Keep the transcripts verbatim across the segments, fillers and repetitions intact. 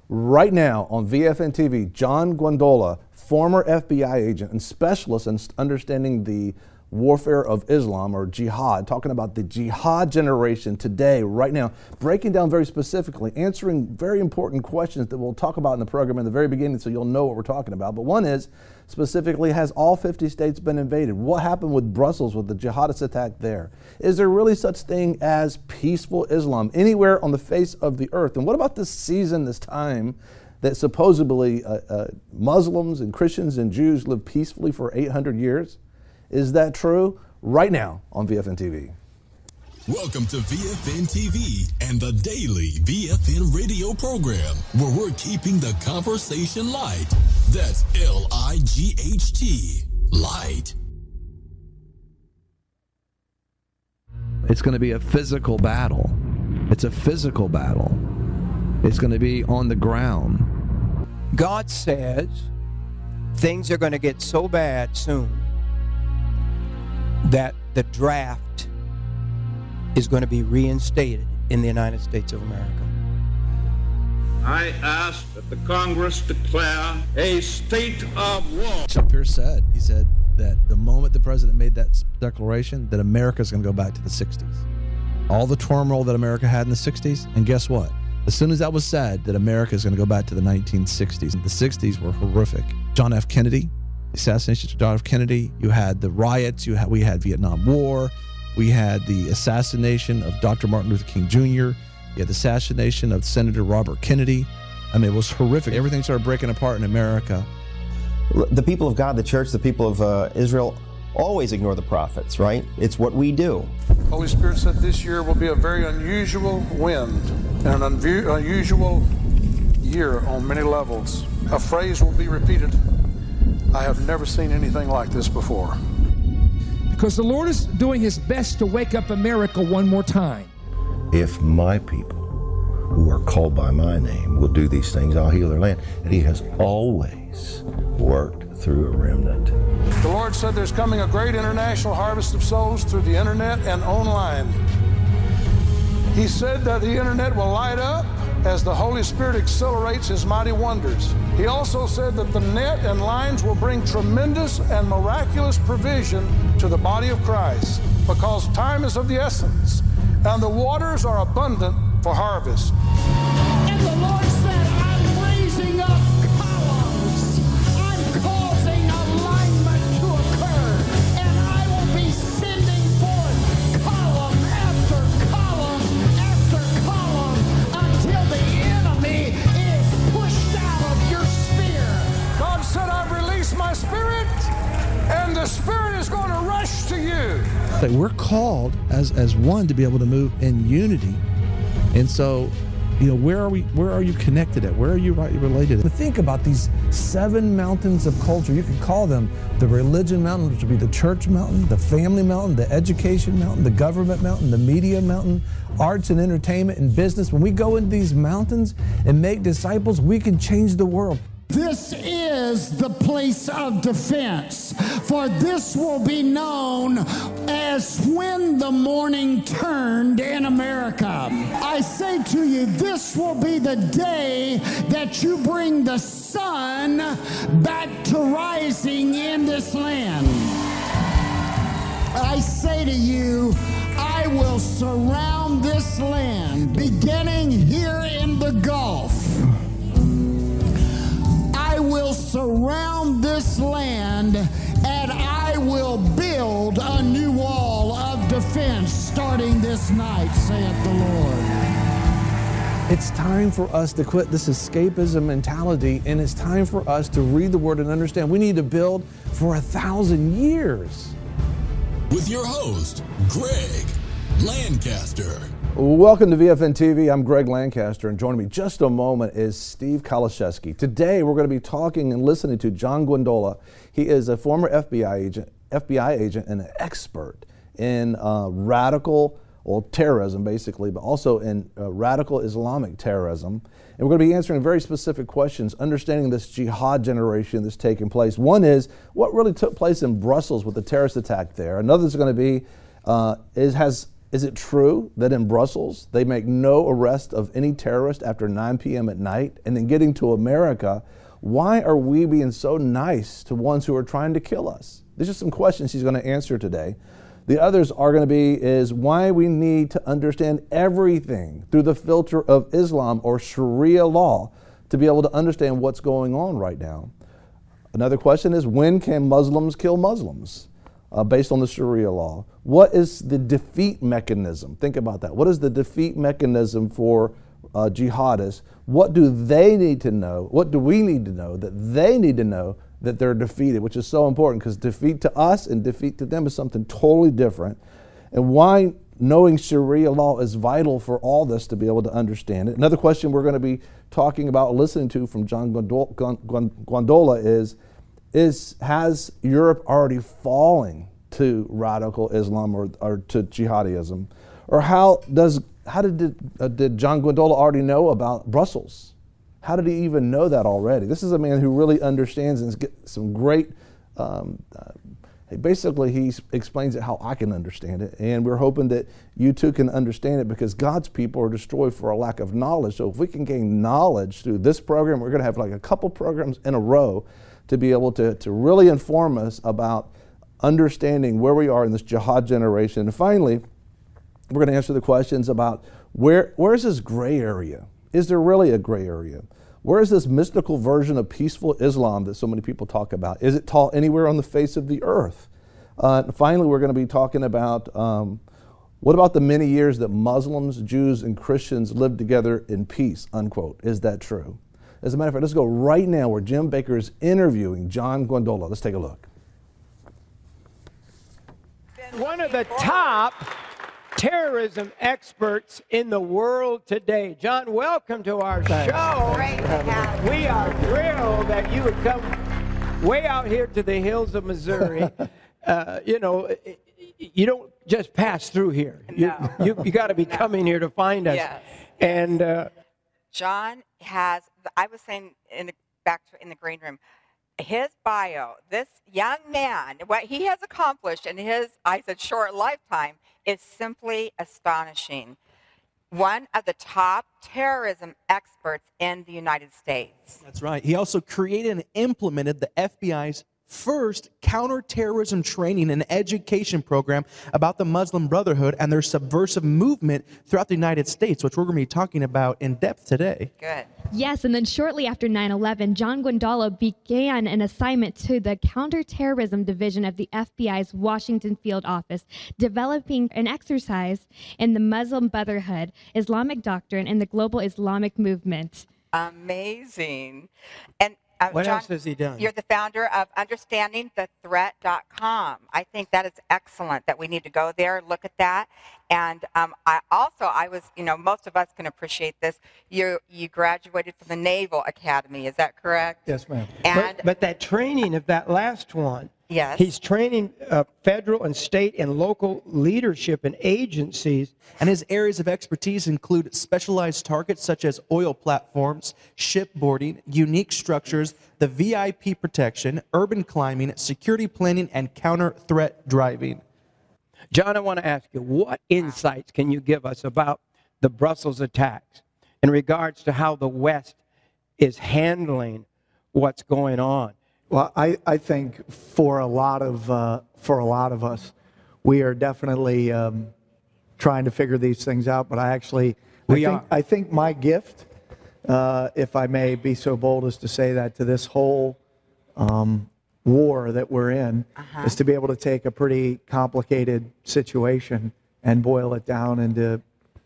Right now on V F N T V, John Guandola, former F B I agent and specialist in understanding the warfare of Islam, or jihad, talking about the jihad generation today, right now, breaking down very specifically, answering very important questions that we'll talk about in the program in the very beginning so you'll know what we're talking about. But one is, specifically, has all fifty states been invaded? What happened with Brussels with the jihadist attack there? Is there really such thing as peaceful Islam anywhere on the face of the earth? And what about this season, this time, that supposedly uh, uh, Muslims and Christians and Jews lived peacefully for eight hundred years? Is that true? Right now on V F N T V. Welcome to V F N T V and the daily V F N radio program, where we're keeping the conversation light. That's L I G H T, light. It's going to be a physical battle. It's a physical battle. It's going to be on the ground. God says things are going to get so bad soon that the draft is going to be reinstated in the United States of America. I ask that the Congress declare a state of war. Chuck Pierce said, he said that the moment the president made that declaration, that America is going to go back to the sixties. All the turmoil that America had in the sixties, and guess what? As soon as that was said, that America is going to go back to the nineteen sixties. The sixties were horrific. John F. Kennedy, the assassination of John F. Kennedy, you had the riots, you had, we had Vietnam War, we had the assassination of Doctor Martin Luther King Junior, you had the assassination of Senator Robert Kennedy. I mean, it was horrific. Everything started breaking apart in America. The people of God, the church, the people of uh, Israel always ignore the prophets, right? It's what we do. Holy Spirit said this year will be a very unusual wind and an unvu- unusual year on many levels. A phrase will be repeated. I have never seen anything like this before. Because the Lord is doing his best to wake up America one more time. If my people who are called by my name will do these things, I'll heal their land. And he has always worked through a remnant. The Lord said there's coming a great international harvest of souls through the internet and online. He said that the internet will light up as the Holy Spirit accelerates his mighty wonders. He also said that the net and lines will bring tremendous and miraculous provision to the body of Christ, because time is of the essence and the waters are abundant for harvest. And the Lord said, I'm raising up columns. I'm causing alignment to occur. And I will be sending forth column after column after column until the enemy is pushed out of your sphere. God said, I've released my spirit, and the spirit is going to rush to you. We're called as as one to be able to move in unity. And so, you know, where are we, where are you connected at? Where are you right related? But think about these seven mountains of culture. You could call them the religion mountain, which would be the church mountain, the family mountain, the education mountain, the government mountain, the media mountain, arts and entertainment and business. When we go into these mountains and make disciples, we can change the world. This is the place of defense, for this will be known as when the morning turned in America. I say to you, this will be the day that you bring the sun back to rising in this land. I say to you, I will surround this land, beginning here in the Gulf. I will surround this land, and I will build a new wall of defense starting this night, saith the Lord. It's time for us to quit this escapism mentality, and it's time for us to read the Word and understand we need to build for a thousand years. With your host, Greg Lancaster. Welcome to V F N T V. I'm Greg Lancaster, and joining me just a moment is Steve Kaliszewski. Today, we're going to be talking and listening to John Guandola. He is a former F B I agent, F B I agent, and an expert in uh, radical, well, terrorism, basically, but also in uh, radical Islamic terrorism. And we're going to be answering very specific questions, understanding this jihad generation that's taking place. One is what really took place in Brussels with the terrorist attack there. Another is going to be uh, is has Is it true that in Brussels they make no arrest of any terrorist after nine p.m. at night? And then getting to America, why are we being so nice to ones who are trying to kill us? These are some questions she's going to answer today. The others are going to be is why we need to understand everything through the filter of Islam or Sharia law to be able to understand what's going on right now. Another question is, when can Muslims kill Muslims uh, based on the Sharia law? What is the defeat mechanism? Think about that. What is the defeat mechanism for uh, jihadists? What do they need to know? What do we need to know that they need to know that they're defeated, which is so important because defeat to us and defeat to them is something totally different. And why knowing Sharia law is vital for all this to be able to understand it. Another question we're going to be talking about, listening to from John Guandola is, is has Europe already fallen to radical Islam or, or to jihadism? Or how does how did uh, did John Guandola already know about Brussels? How did he even know that already? This is a man who really understands and gets some great, um, uh, basically he explains it how I can understand it. And we're hoping that you too can understand it because God's people are destroyed for a lack of knowledge. So if we can gain knowledge through this program, we're gonna have like a couple programs in a row to be able to, to really inform us about understanding where we are in this jihad generation. And finally, we're gonna answer the questions about where where's this gray area? Is there really a gray area? Where is this mystical version of peaceful Islam that so many people talk about? Is it taught anywhere on the face of the earth? Uh, and finally, we're going to be talking about um, what about the many years that Muslims, Jews, and Christians lived together in peace, unquote. Is that true? As a matter of fact, let's go right now where Jim Bakker is interviewing John Guandola. Let's take a look. One of the top terrorism experts in the world today. John, welcome to our show. Great to have you. We are thrilled that you would come way out here to the hills of Missouri. uh, you know, you don't just pass through here. No. You you, you got to be no. coming here to find us. Yes. And uh, John has. I was saying in the back in the green room. His bio, this young man, what he has accomplished in his, I said, short lifetime is simply astonishing. One of the top terrorism experts in the United States. That's right. He also created and implemented the F B I's first counterterrorism training and education program about the Muslim Brotherhood and their subversive movement throughout the United States, which we're going to be talking about in depth today. Good. Yes, and then shortly after nine eleven, John Guandola began an assignment to the Counterterrorism Division of the F B I's Washington Field Office, developing an exercise in the Muslim Brotherhood, Islamic doctrine, and the global Islamic movement. Amazing. And Uh, what John, else has he done? You're the founder of understanding the threat dot com. I think that is excellent that we need to go there, look at that. And um, I also, I was, you know, most of us can appreciate this. You you graduated from the Naval Academy, is that correct? Yes, ma'am. And But, but that training of that last one, yes, he's training uh, federal and state and local leadership and agencies. And his areas of expertise include specialized targets such as oil platforms, shipboarding, unique structures, the V I P protection, urban climbing, security planning, and counter-threat driving. John, I want to ask you, what insights can you give us about the Brussels attacks in regards to how the West is handling what's going on? Well, I, I think for a lot of uh, for a lot of us, we are definitely um, trying to figure these things out. But I actually, we I think, are. I think my gift, uh, if I may be so bold as to say that, to this whole um, war that we're in, uh-huh. is to be able to take a pretty complicated situation and boil it down into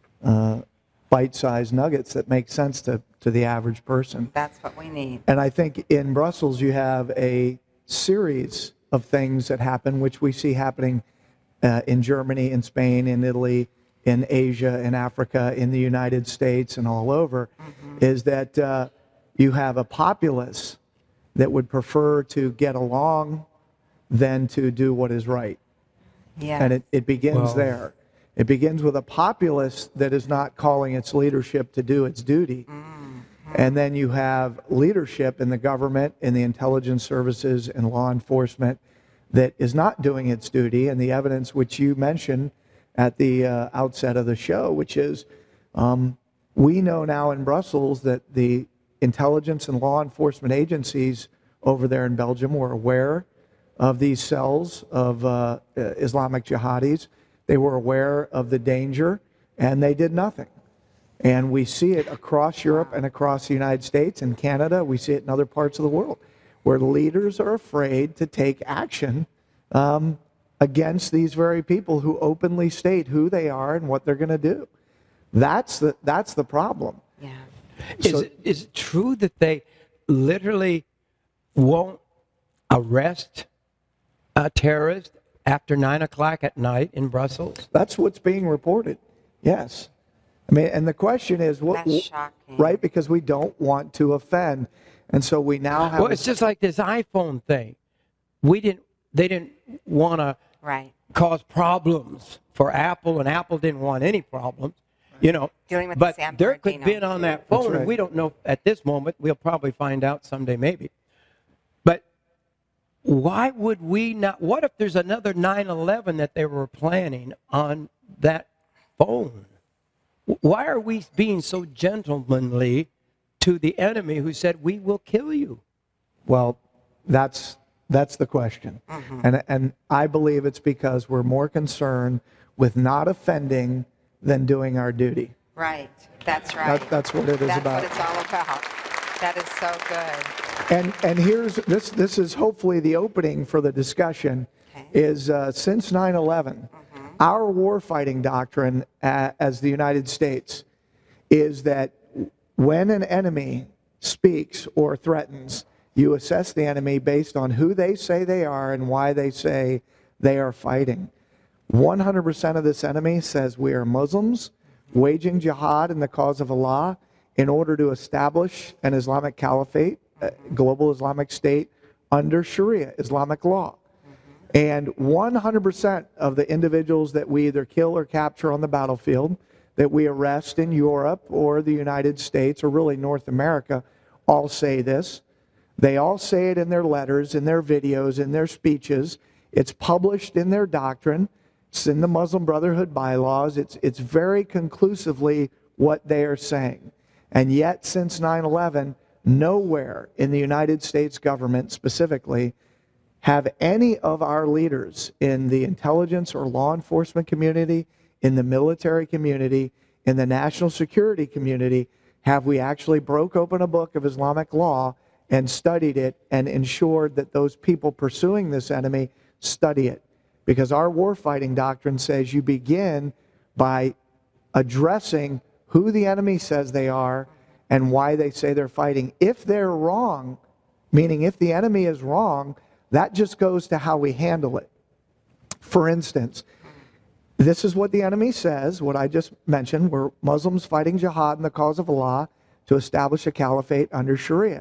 uh, bite-sized nuggets that make sense to, to the average person. That's what we need. And I think in Brussels you have a series of things that happen, which we see happening uh, in Germany, in Spain, in Italy, in Asia, in Africa, in the United States, and all over, mm-hmm. is that uh, you have a populace that would prefer to get along than to do what is right. Yeah. And it, it begins Well, there. It begins with a populace that is not calling its leadership to do its duty. Mm-hmm. And then you have leadership in the government, in the intelligence services, and law enforcement that is not doing its duty. And the evidence which you mentioned at the uh, outset of the show, which is um, we know now in Brussels that the intelligence and law enforcement agencies over there in Belgium were aware of these cells of uh, Islamic jihadis. They were aware of the danger, and they did nothing. And we see it across Europe and across the United States and Canada. We see it in other parts of the world, where leaders are afraid to take action um, against these very people who openly state who they are and what they're going to do. That's the, that's the problem. Yeah. Is, So- it, is it true that they literally won't arrest a terrorist after nine o'clock at night in Brussels? That's what's being reported. Yes. I mean, and the question is, what, That's shocking. right? Because we don't want to offend, and so we now have. Well, a- it's just like this iPhone thing. We didn't. They didn't want to Right. cause problems for Apple, and Apple didn't want any problems. You know, Dealing with the but San there could Bernardino, have been on too. that That's phone, right. and we don't know at this moment. We'll probably find out someday, maybe. But why would we not? What if there's another nine eleven that they were planning on that phone? Why are we being so gentlemanly to the enemy who said, we will kill you? Well, that's that's the question, Mm-hmm. and and I believe it's because we're more concerned with not offending than doing our duty. Right. That's right. That, that's what it is That's about. what it's all about. That is so good. And and here's this this is hopefully the opening for the discussion. Is uh, since nine eleven, our warfighting doctrine uh, as the United States is that when an enemy speaks or threatens, you assess the enemy based on who they say they are and why they say they are fighting. one hundred percent of this enemy says we are Muslims waging jihad in the cause of Allah in order to establish an Islamic caliphate, a global Islamic state under Sharia, Islamic law. And one hundred percent of the individuals that we either kill or capture on the battlefield, that we arrest in Europe or the United States or really North America, all say this. They all say it in their letters, in their videos, in their speeches. It's published in their doctrine. It's in the Muslim Brotherhood bylaws. It's, it's very conclusively what they are saying. And yet, since nine eleven, nowhere in the United States government specifically have any of our leaders in the intelligence or law enforcement community, in the military community, in the national security community, have we actually broke open a book of Islamic law and studied it and ensured that those people pursuing this enemy study it. Because our warfighting doctrine says you begin by addressing who the enemy says they are and why they say they're fighting. If they're wrong, meaning if the enemy is wrong, that just goes to how we handle it. For instance, this is what the enemy says, what I just mentioned. We're Muslims fighting jihad in the cause of Allah to establish a caliphate under Sharia.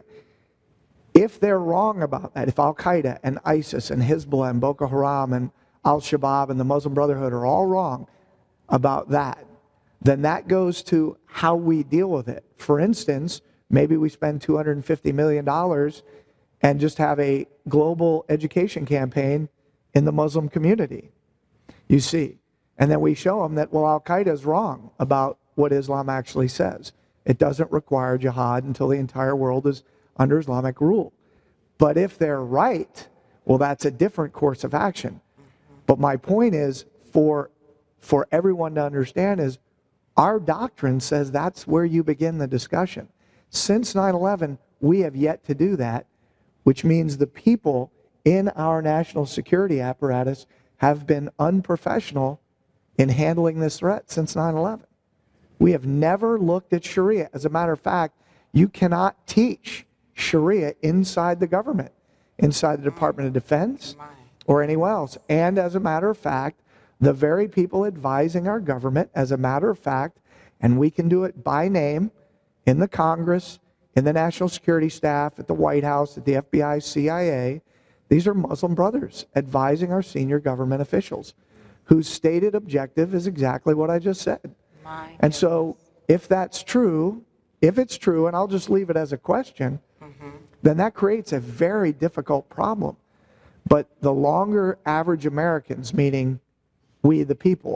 If they're wrong about that, if Al-Qaeda and ISIS and Hezbollah and Boko Haram and Al-Shabaab and the Muslim Brotherhood are all wrong about that, then that goes to how we deal with it. For instance, maybe we spend two hundred fifty million dollars and just have a global education campaign in the Muslim community, you see. And then we show them that, well, Al-Qaeda is wrong about what Islam actually says. It doesn't require jihad until the entire world is under Islamic rule. But if they're right, well, that's a different course of action. But my point is, for, for everyone to understand is, our doctrine says that's where you begin the discussion. Since nine eleven, we have yet to do that, which means the people in our national security apparatus have been unprofessional in handling this threat since nine eleven. We have never looked at Sharia. As a matter of fact, you cannot teach Sharia inside the government, inside the Department of Defense or anywhere else. And as a matter of fact, the very people advising our government, as a matter of fact, and we can do it by name in the Congress, in the National Security Staff, at the White House, at the F B I, C I A, these are Muslim brothers advising our senior government officials whose stated objective is exactly what I just said. My and so if that's true, if it's true, and I'll just leave it as a question, mm-hmm. then that creates a very difficult problem. But the longer average Americans, meaning we the people,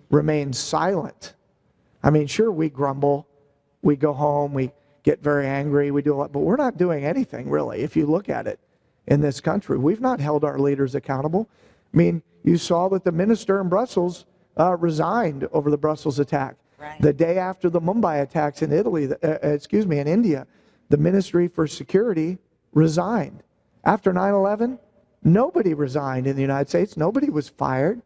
remains silent. I mean, sure, we grumble, we go home, we get very angry, we do a lot, but we're not doing anything really, if you look at it in this country. We've not held our leaders accountable. I mean, you saw that the minister in Brussels uh, resigned over the Brussels attack. Right. The day after the Mumbai attacks in Italy, uh, excuse me, in India, the Ministry for Security resigned. After nine eleven, nobody resigned in the United States. Nobody was fired.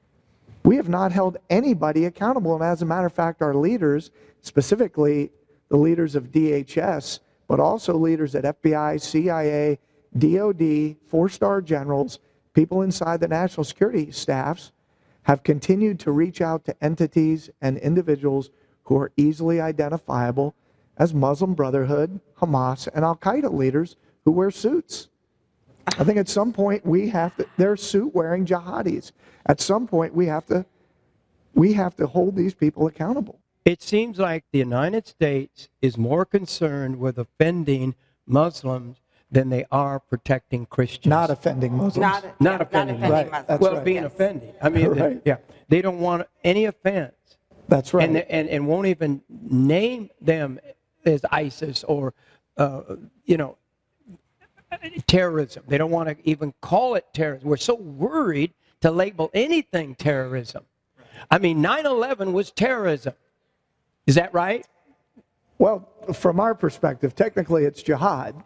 We have not held anybody accountable. And as a matter of fact, our leaders, specifically the leaders of D H S, but also leaders at F B I, C I A, D O D, four-star generals, people inside the national security staffs, have continued to reach out to entities and individuals who are easily identifiable as Muslim Brotherhood, Hamas, and Al-Qaeda leaders who wear suits. I think at some point we have to, they're suit-wearing jihadis. At some point we have to, we have to hold these people accountable. It seems like the United States is more concerned with offending Muslims than they are protecting Christians. Not offending Muslims. Not, not yeah, offending, not offending Muslims. Right. Well, right. being yes. offended. I mean, right. they, yeah, they don't want any offense. That's right. And, they, and, and won't even name them as ISIS or, uh, you know, terrorism. They don't want to even call it terrorism. We're so worried to label anything terrorism. I mean, nine eleven was terrorism. Is that right? Well, from our perspective, technically it's jihad.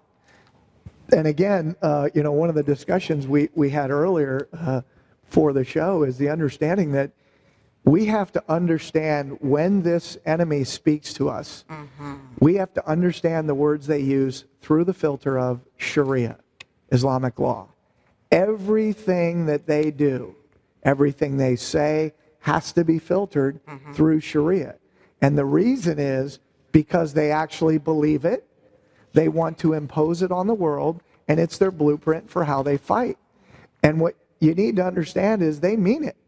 And again, uh, you know, one of the discussions we, we had earlier uh, for the show is the understanding that we have to understand when this enemy speaks to us. Mm-hmm. We have to understand the words they use through the filter of Sharia, Islamic law. Everything that they do, everything they say has to be filtered mm-hmm. through Sharia. And the reason is because they actually believe it. They want to impose it on the world, and it's their blueprint for how they fight. And what you need to understand is they mean it.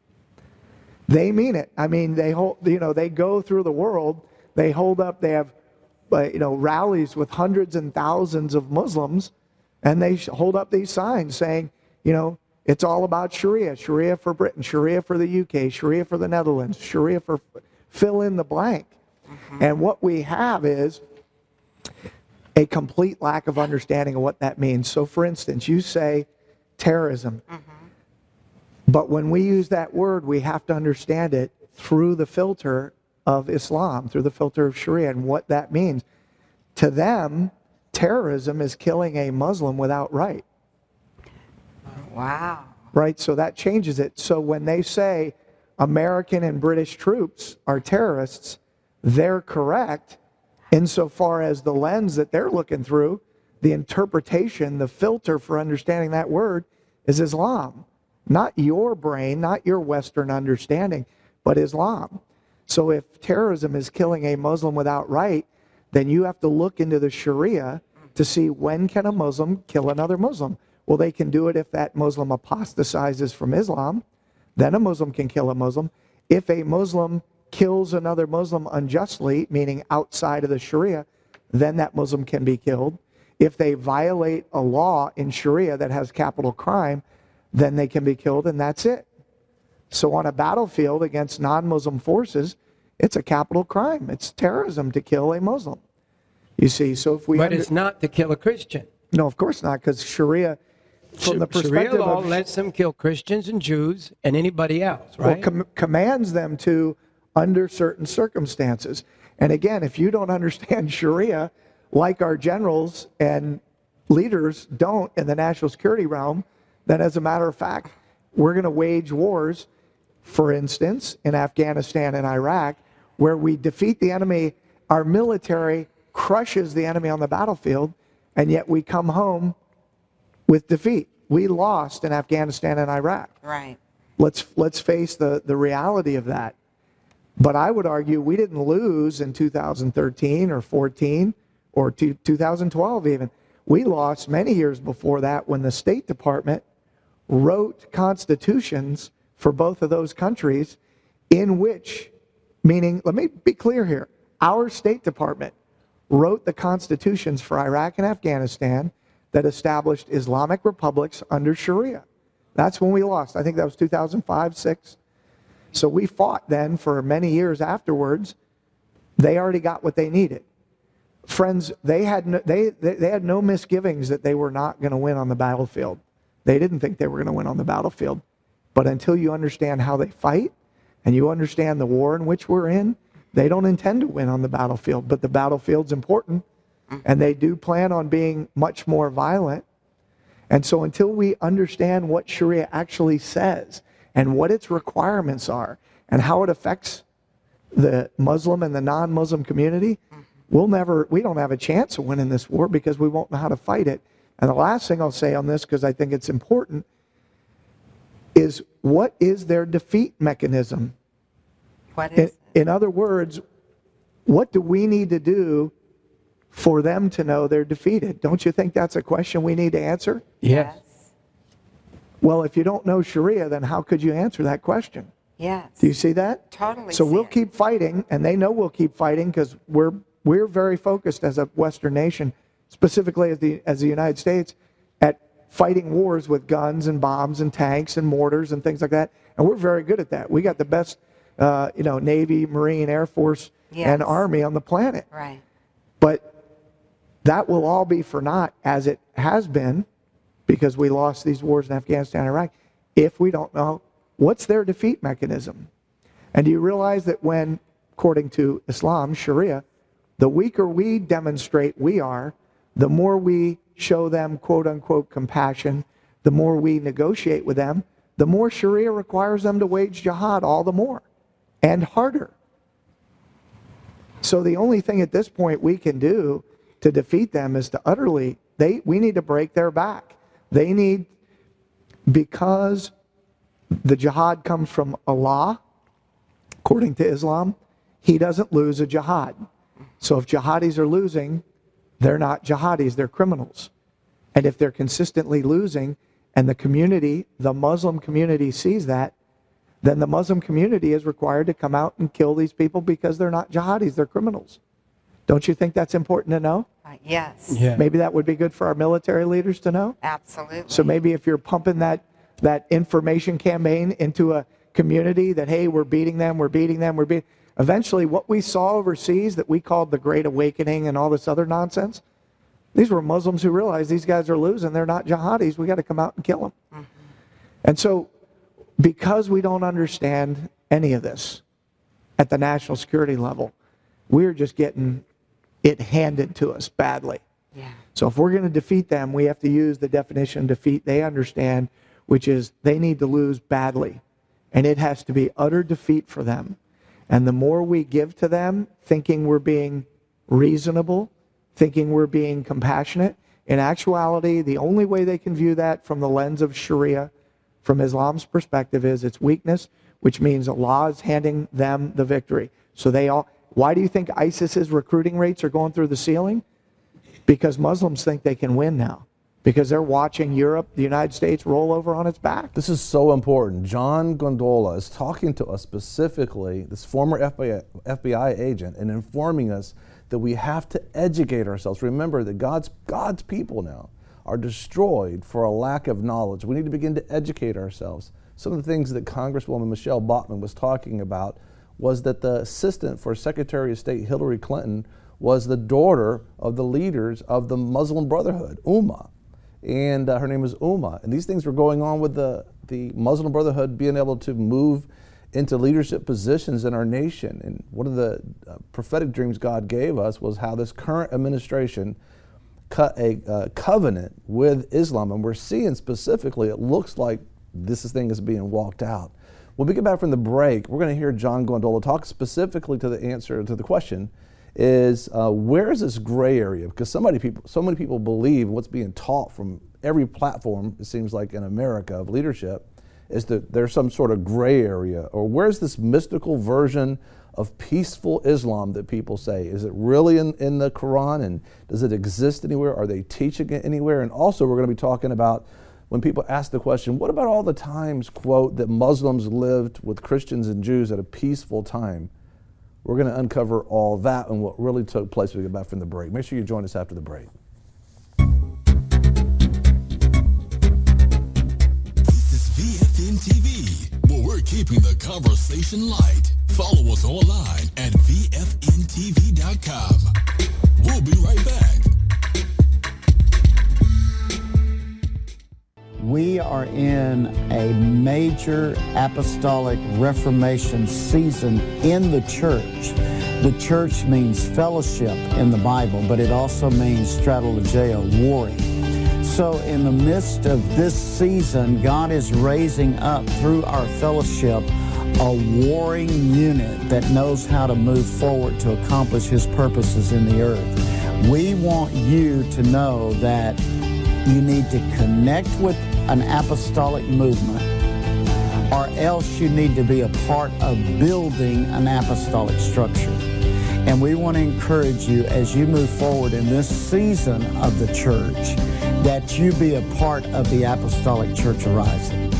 They mean it. I mean, they hold, you know, they go through the world, they hold up, they have, uh, you know, rallies with hundreds and thousands of Muslims, and they hold up these signs saying, you know, it's all about Sharia, Sharia for Britain, Sharia for the U K, Sharia for the Netherlands, Sharia for fill in the blank. Mm-hmm. And what we have is a complete lack of understanding of what that means. So for instance, you say terrorism. Mm-hmm. But when we use that word, we have to understand it through the filter of Islam, through the filter of Sharia, and what that means. To them, terrorism is killing a Muslim without right. Wow. Right? So that changes it. So when they say American and British troops are terrorists, they're correct insofar as the lens that they're looking through, the interpretation, the filter for understanding that word is Islam. Not your brain, not your Western understanding, but Islam. So if terrorism is killing a Muslim without right, then you have to look into the Sharia to see when can a Muslim kill another Muslim. Well, they can do it if that Muslim apostatizes from Islam. Then a Muslim can kill a Muslim. If a Muslim kills another Muslim unjustly, meaning outside of the Sharia, then that Muslim can be killed. If they violate a law in Sharia that has capital crime, then they can be killed, and that's it. So on a battlefield against non-Muslim forces, it's a capital crime. It's terrorism to kill a Muslim. You see, so if we... But under- it's not to kill a Christian. No, of course not, because Sharia, from the perspective Sharia law of... lets them kill Christians and Jews and anybody else, right? Well, com- commands them to under certain circumstances. And again, if you don't understand Sharia, like our generals and leaders don't in the national security realm, then as a matter of fact, we're going to wage wars, for instance, in Afghanistan and Iraq, where we defeat the enemy, our military crushes the enemy on the battlefield, and yet we come home with defeat. We lost in Afghanistan and Iraq. Right. Let's let's face the, the reality of that. But I would argue we didn't lose in two thousand thirteen or fourteen or two, two thousand twelve even. We lost many years before that when the State Department wrote constitutions for both of those countries in which, meaning, let me be clear here, our State Department wrote the constitutions for Iraq and Afghanistan that established Islamic republics under Sharia. That's when we lost. I think that was two thousand five, six. So we fought then for many years afterwards. They already got what they needed. Friends, they had no, they, they, they had no misgivings that they were not going to win on the battlefield. They didn't think they were going to win on the battlefield. But until you understand how they fight and you understand the war in which we're in, they don't intend to win on the battlefield. But the battlefield's important, and they do plan on being much more violent. And so until we understand what Sharia actually says and what its requirements are and how it affects the Muslim and the non-Muslim community, we'll never, we don't have a chance of winning this war because we won't know how to fight it. And the last thing I'll say on this, because I think it's important, is what is their defeat mechanism? What is in, in other words, what do we need to do for them to know they're defeated? Don't you think that's a question we need to answer? Yes. Well, if you don't know Sharia, then how could you answer that question? Yes. Do you see that? Totally. So see we'll it. keep fighting, and they know we'll keep fighting because we're we're very focused as a Western nation, specifically as the as the United States, at fighting wars with guns and bombs and tanks and mortars and things like that. And we're very good at that. We got the best, uh, you know, Navy, Marine, Air Force, Yes. and Army on the planet. Right. But that will all be for naught, as it has been, because we lost these wars in Afghanistan and Iraq, if we don't know what's their defeat mechanism. And do you realize that when, according to Islam, Sharia, the weaker we demonstrate we are, the more we show them quote-unquote compassion, the more we negotiate with them, the more Sharia requires them to wage jihad all the more and harder. So the only thing at this point we can do to defeat them is to utterly, they, we need to break their back. They need, because the jihad comes from Allah, according to Islam, he doesn't lose a jihad. So if jihadis are losing, they're not jihadis, they're criminals. And if they're consistently losing, and the community, the Muslim community sees that, then the Muslim community is required to come out and kill these people because they're not jihadis, they're criminals. Don't you think that's important to know? Uh, yes. Yeah. Maybe that would be good for our military leaders to know? Absolutely. So maybe if you're pumping that, that information campaign into a community that, hey, we're beating them, we're beating them, we're beating... Eventually, what we saw overseas that we called the Great Awakening and all this other nonsense, these were Muslims who realized these guys are losing, they're not jihadis, we got to come out and kill them. Mm-hmm. And so, because we don't understand any of this at the national security level, we're just getting it handed to us badly. Yeah. So if we're going to defeat them, we have to use the definition of defeat they understand, which is they need to lose badly. And it has to be utter defeat for them. And the more we give to them, thinking we're being reasonable, thinking we're being compassionate, in actuality, the only way they can view that from the lens of Sharia, from Islam's perspective, is its weakness, which means Allah is handing them the victory. So they all, why do you think ISIS's recruiting rates are going through the ceiling? Because Muslims think they can win now. Because they're watching Europe, the United States, roll over on its back. This is so important. John Gondola is talking to us specifically, this former F B I, F B I agent, and informing us that we have to educate ourselves. Remember that God's, God's people now are destroyed for a lack of knowledge. We need to begin to educate ourselves. Some of the things that Congresswoman Michelle Bachmann was talking about was that the assistant for Secretary of State Hillary Clinton was the daughter of the leaders of the Muslim Brotherhood, Ummah. And uh, her name is Ummah. And these things were going on with the, the Muslim Brotherhood being able to move into leadership positions in our nation. And one of the uh, prophetic dreams God gave us was how this current administration cut a uh, covenant with Islam. And we're seeing specifically, it looks like this thing is being walked out. When we get back from the break, we're going to hear John Gondola talk specifically to the answer to the question is uh, where is this gray area? Because somebody people, so many people believe what's being taught from every platform, it seems like in America, of leadership, is that there's some sort of gray area. Or where's this mystical version of peaceful Islam that people say? Is it really in, in the Quran, and does it exist anywhere? Are they teaching it anywhere? And also we're going to be talking about when people ask the question, what about all the times, quote, that Muslims lived with Christians and Jews at a peaceful time? We're going to uncover all that and what really took place when we get back from the break. Make sure you join us after the break. This is V F N T V, where we're keeping the conversation light. Follow us online at V F N T V dot com. We'll be right back. We are in a major apostolic reformation season in the church. The church means fellowship in the Bible, but it also means strategeo, warring. So in the midst of this season, God is raising up through our fellowship a warring unit that knows how to move forward to accomplish His purposes in the earth. We want you to know that you need to connect with an apostolic movement, or else you need to be a part of building an apostolic structure. And we want to encourage you as you move forward in this season of the church that you be a part of the apostolic church arising.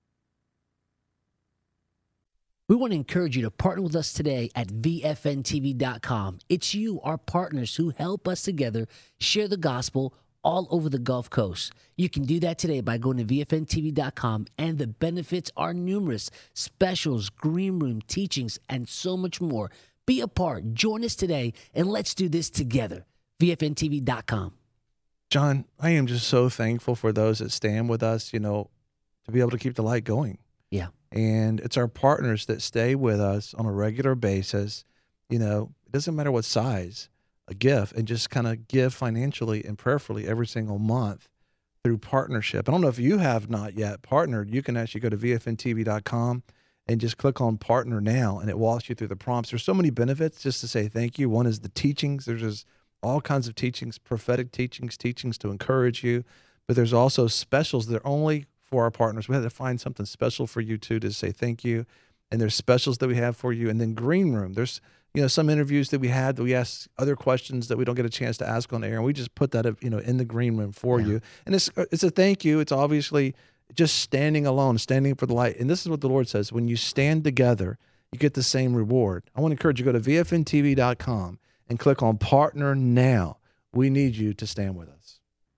We want to encourage you to partner with us today at V F N T V dot com. It's you, our partners, who help us together share the gospel all over the Gulf Coast. You can do that today by going to V F N T V dot com, and the benefits are numerous. Specials, green room, teachings, and so much more. Be a part. Join us today, and let's do this together. V F N T V dot com. John, I am just so thankful for those that stand with us, you know, to be able to keep the light going. Yeah. And it's our partners that stay with us on a regular basis. You know, it doesn't matter what size, a gift, and just kind of give financially and prayerfully every single month through partnership. I don't know if you have not yet partnered. You can actually go to V F N T V dot com and just click on partner now, and it walks you through the prompts. There's so many benefits just to say thank you. One is the teachings. There's just all kinds of teachings, prophetic teachings, teachings to encourage you. But there's also specials that are only for our partners. We had to find something special for you too to say thank you. And there's specials that we have for you. And then Green Room, there's you know some interviews that we had that we ask other questions that we don't get a chance to ask on air, and we just put that you know in the Green Room for yeah. you. And it's it's a thank you. It's obviously just standing alone, standing for the light. And this is what the Lord says: when you stand together, you get the same reward. I want to encourage you to go to V F N T V dot com and click on Partner Now. We need you to stand with us.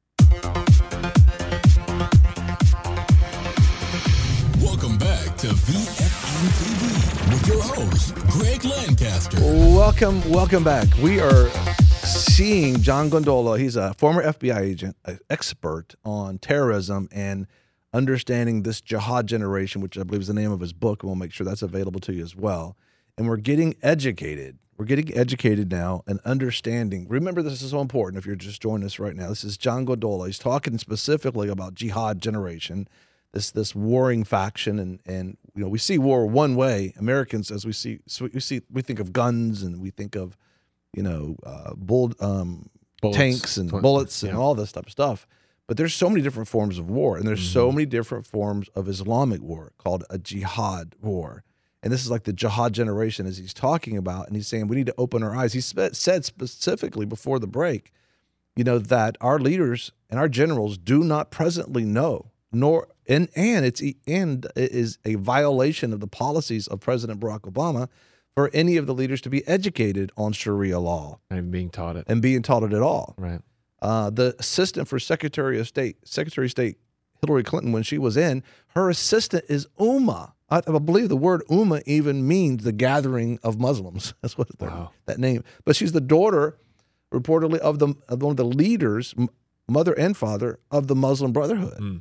Welcome back to V F N T V with your host, Greg Lancaster. Welcome, welcome back. We are seeing John Gondola. He's a former F B I agent, an expert on terrorism and understanding this jihad generation, which I believe is the name of his book. We'll make sure that's available to you as well. And we're getting educated. We're getting educated now and understanding. Remember, this is so important if you're just joining us right now. This is John Gondola. He's talking specifically about jihad generation, this this warring faction, and and you know we see war one way. Americans, as we see, so we see, we think of guns and we think of, you know, uh, bull, um, tanks and bullets and yeah. all this type of stuff. But there's so many different forms of war, and there's mm-hmm. so many different forms of Islamic war called a jihad war. And this is like the jihad generation, as he's talking about, and he's saying we need to open our eyes. He sp- said specifically before the break, you know, that our leaders and our generals do not presently know, nor and and it's and it is a violation of the policies of President Barack Obama for any of the leaders to be educated on Sharia law and being taught it and being taught it at all. Right. Uh, the assistant for Secretary of State, Secretary of State Hillary Clinton, when she was in, her assistant is Ummah. I, I believe the word Ummah even means the gathering of Muslims. That's what wow. that name. But she's the daughter, reportedly, of the of one of the leaders, mother and father of the Muslim Brotherhood. Mm.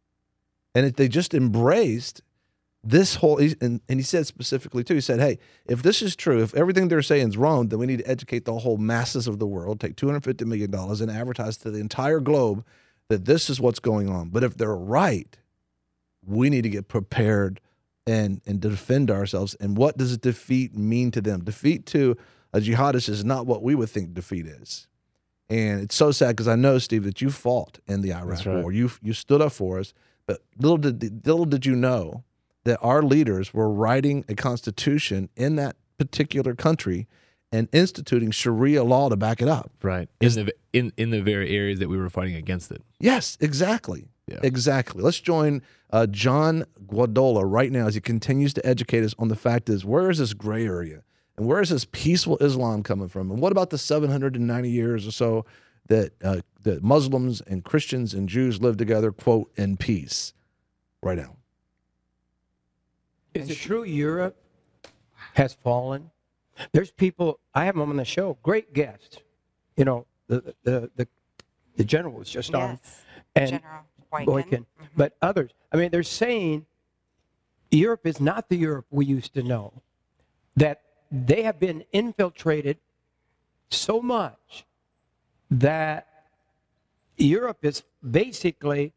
And it, they just embraced this whole. And, and he said specifically too. He said, "Hey, if this is true, if everything they're saying is wrong, then we need to educate the whole masses of the world. Take two hundred fifty million dollars and advertise to the entire globe that this is what's going on. But if they're right, we need to get prepared." And, and defend ourselves. And what does defeat mean to them? Defeat to a jihadist is not what we would think defeat is. And it's so sad because I know, Steve, that you fought in the Iraq right. War. You you stood up for us. But little did little did you know that our leaders were writing a constitution in that particular country and instituting Sharia law to back it up. Right. In the in, in the very areas that we were fighting against it. Yes, exactly. Yeah. Exactly. Let's join uh, John Gondola right now as he continues to educate us on the fact is where is this gray area and where is this peaceful Islam coming from? And what about the seven hundred ninety years or so that, uh, that Muslims and Christians and Jews live together, quote, in peace right now? Is it true Europe has fallen? There's people, I have them on the show, great guests. You know, the the the, the general was just Yes, on. And General Boykin. Boykin. But others, I mean, they're saying Europe is not the Europe we used to know. That they have been infiltrated so much that Europe is basically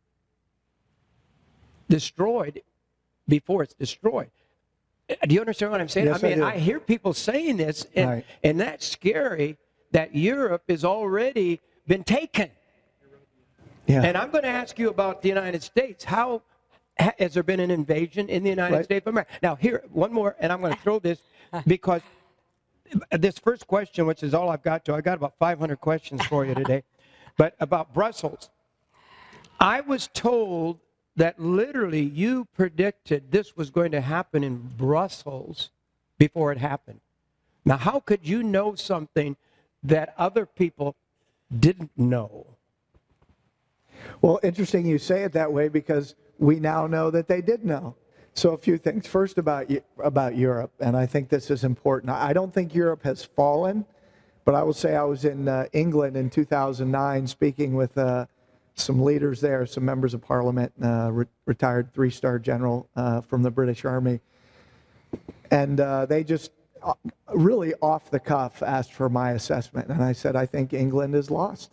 destroyed before it's destroyed. Do you understand what I'm saying? Yes, I mean, I do. I hear people saying this, and, Right. and that's scary that Europe has already been taken. Yeah. And I'm going to ask you about the United States. How ha- has there been an invasion in the United Right. States of America? Now, here, one more, and I'm going to throw this because this first question, which is all I've got to, I got about five hundred questions for you today, but about Brussels. I was told that literally you predicted this was going to happen in Brussels before it happened. Now, how could you know something that other people didn't know? Well, interesting you say it that way because we now know that they did know. So a few things. First about Eu- about Europe, and I think this is important. I don't think Europe has fallen, but I will say I was in uh, England in two thousand nine speaking with uh, some leaders there, some members of parliament, uh, re- retired three-star general uh, from the British Army. And uh, they just uh, really off the cuff asked for my assessment. And I said, I think England is lost.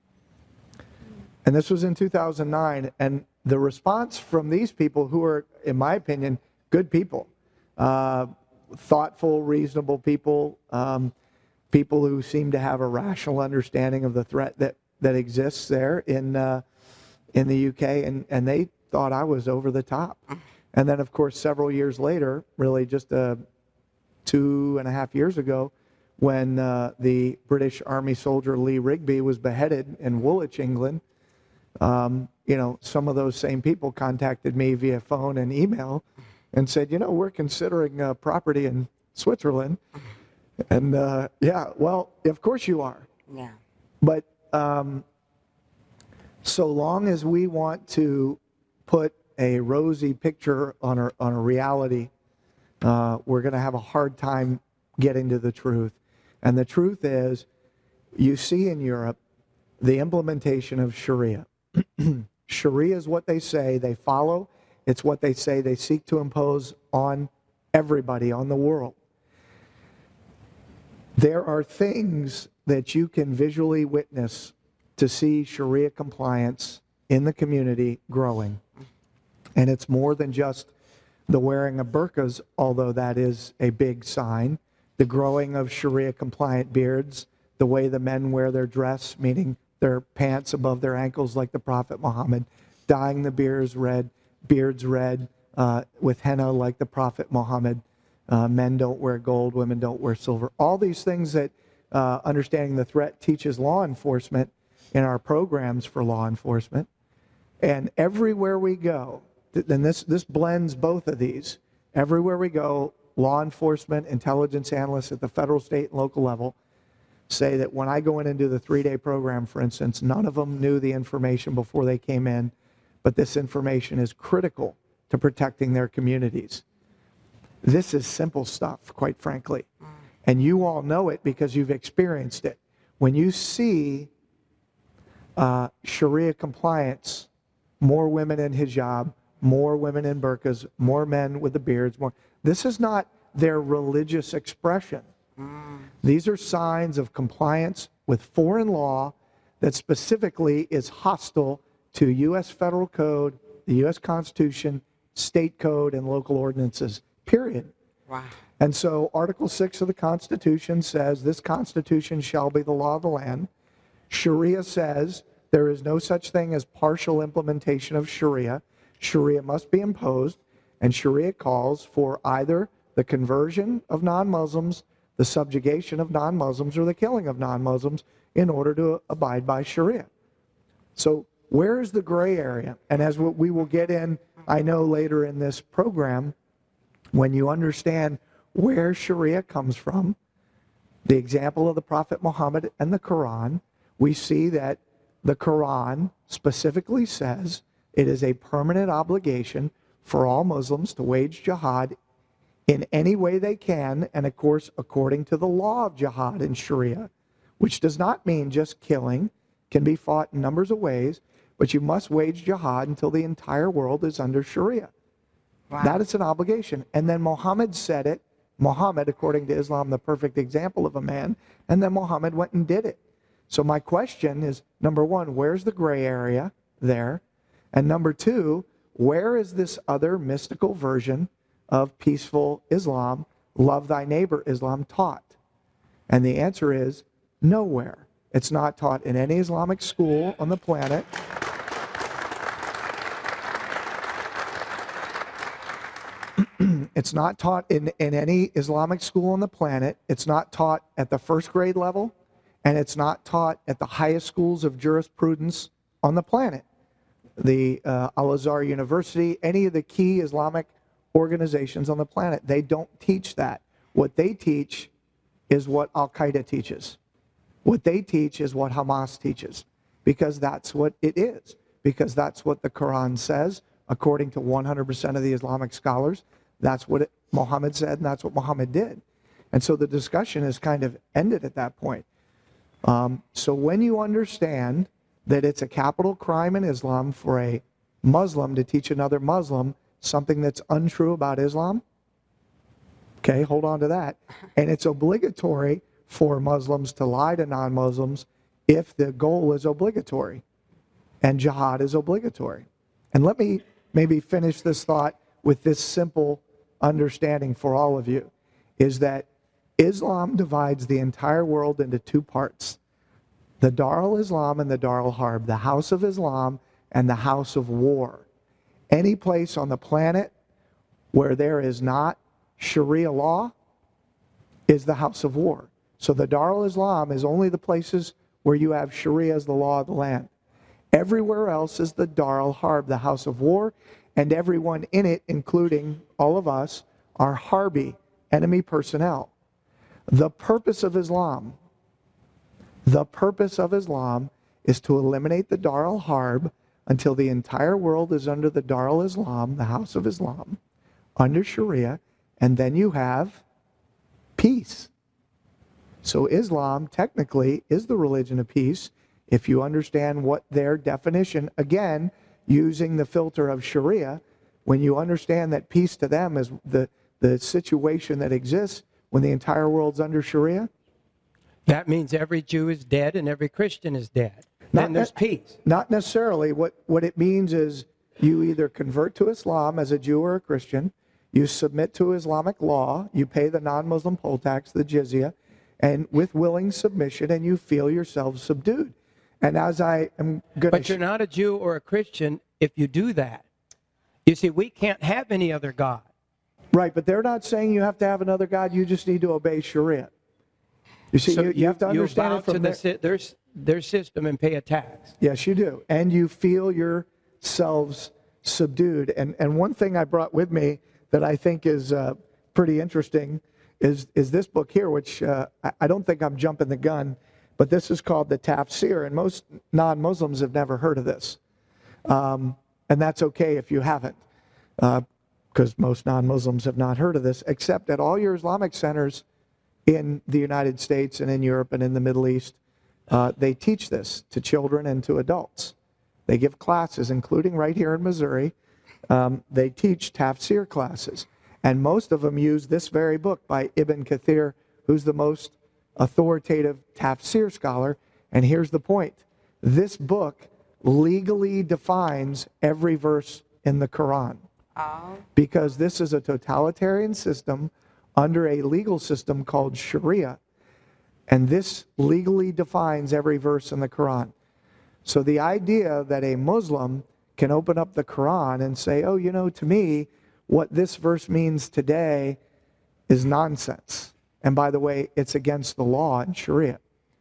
And this was in two thousand nine. And the response from these people who are, in my opinion, good people, uh, thoughtful, reasonable people, um, people who seem to have a rational understanding of the threat that, that exists there in uh, in the U K, and, and they thought I was over the top. And then, of course, several years later, really just uh, two and a half years ago, when uh, the British Army soldier Lee Rigby was beheaded in Woolwich, England, um, you know, some of those same people contacted me via phone and email and said, you know, we're considering uh, property in Switzerland. And uh, yeah, well, of course you are. Yeah. But um, so long as we want to put a rosy picture on a, on a reality, uh, we're going to have a hard time getting to the truth. And the truth is, you see in Europe the implementation of Sharia. Sharia is what they say they follow. It's what they say they seek to impose on everybody, on the world. There are things that you can visually witness to see Sharia compliance in the community growing. And it's more than just the wearing of burqas, although that is a big sign. The growing of Sharia compliant beards, the way the men wear their dress, meaning their pants above their ankles like the Prophet Muhammad, dyeing the beards red, beards red uh, with henna like the Prophet Muhammad. Uh, men don't wear gold, women don't wear silver. All these things that uh, understanding the threat teaches law enforcement in our programs for law enforcement. And everywhere we go, and this, this blends both of these, everywhere we go, law enforcement, intelligence analysts at the federal, state, and local level say that when I go in and do the three-day program, for instance, none of them knew the information before they came in, but this information is critical to protecting their communities. This is simple stuff, quite frankly. And you all know it because you've experienced it. When you see uh, Sharia compliance, more women in hijab, more women in burqas, more men with the beards, more. This is not their religious expression. These are signs of compliance with foreign law that specifically is hostile to U S federal code, the U S Constitution, state code, and local ordinances, period. Wow. And so Article six of the Constitution says this Constitution shall be the law of the land. Sharia says there is no such thing as partial implementation of Sharia. Sharia must be imposed, and Sharia calls for either the conversion of non-Muslims, the subjugation of non-Muslims, or the killing of non-Muslims in order to abide by Sharia. So where is the gray area? And as we will get in, I know later in this program, when you understand where Sharia comes from, the example of the Prophet Muhammad and the Quran, we see that the Quran specifically says it is a permanent obligation for all Muslims to wage jihad in any way they can, and of course, according to the law of jihad in Sharia, which does not mean just killing, can be fought in numbers of ways, but you must wage jihad until the entire world is under Sharia. Wow. That is an obligation. And then Muhammad said it. Muhammad, according to Islam, the perfect example of a man, and then Muhammad went and did it. So my question is, number one, where's the gray area there? And number two, where is this other mystical version of peaceful Islam, love thy neighbor Islam, taught? And the answer is nowhere. It's not taught in any Islamic school on the planet. It's not taught in, in any Islamic school on the planet. It's not taught at the first grade level, and it's not taught at the highest schools of jurisprudence on the planet. The uh, Al-Azhar University, any of the key Islamic organizations on the planet, they don't teach that. What they teach is what Al-Qaeda teaches. What they teach is what Hamas teaches, because that's what it is, because that's what the Quran says, according to one hundred percent of the Islamic scholars. That's what it, Muhammad said, and that's what Muhammad did. And so the discussion is kind of ended at that point. Um, so when you understand that it's a capital crime in Islam for a Muslim to teach another Muslim something that's untrue about Islam, okay, hold on to that. And it's obligatory for Muslims to lie to non-Muslims if the goal is obligatory and jihad is obligatory. And let me maybe finish this thought with this simple understanding for all of you, is that Islam divides the entire world into two parts: the Dar al-Islam and the Dar al-Harb, the house of Islam and the house of war. Any place on the planet where there is not Sharia law is the house of war. So the Dar al-Islam is only the places where you have Sharia as the law of the land. Everywhere else is the Dar al-Harb, the house of war, and everyone in it, including all of us, are Harbi, enemy personnel. The purpose of Islam, the purpose of Islam is to eliminate the Dar al-Harb until the entire world is under the Dar al-Islam, the house of Islam, under Sharia, and then you have peace. So Islam technically is the religion of peace if you understand what their definition, again, using the filter of Sharia, when you understand that peace to them is the, the situation that exists when the entire world's under Sharia. That means every Jew is dead and every Christian is dead. Not Then there's peace. Not necessarily. What, what it means is you either convert to Islam as a Jew or a Christian, you submit to Islamic law, you pay the non-Muslim poll tax, the jizya, and with willing submission, and you feel yourself subdued. And as I am going to... But you're not a Jew or a Christian if you do that. You see, we can't have any other God. Right, but they're not saying you have to have another God, you just need to obey Sharia. You see, So you, you have to understand bow it from to their, the, si- their, their system and pay a tax. Yes, you do. And you feel yourselves subdued. And, and one thing I brought with me that I think is uh, pretty interesting is, is this book here, which uh, I, I don't think I'm jumping the gun, but this is called the Tafsir, and most non-Muslims have never heard of this. Um, and that's okay if you haven't, because uh, most non-Muslims have not heard of this, except at all your Islamic centers in the United States and in Europe and in the Middle East, uh, they teach this to children and to adults. They give classes, including right here in Missouri. Um, they teach Tafsir classes. And most of them use this very book by Ibn Kathir, who's the most authoritative Tafsir scholar. And here's the point. This book legally defines every verse in the Quran. Oh. Because this is a totalitarian system under a legal system called Sharia. And this legally defines every verse in the Quran. So the idea that a Muslim can open up the Quran and say, oh, you know, to me, what this verse means today is nonsense. And by the way, it's against the law in Sharia.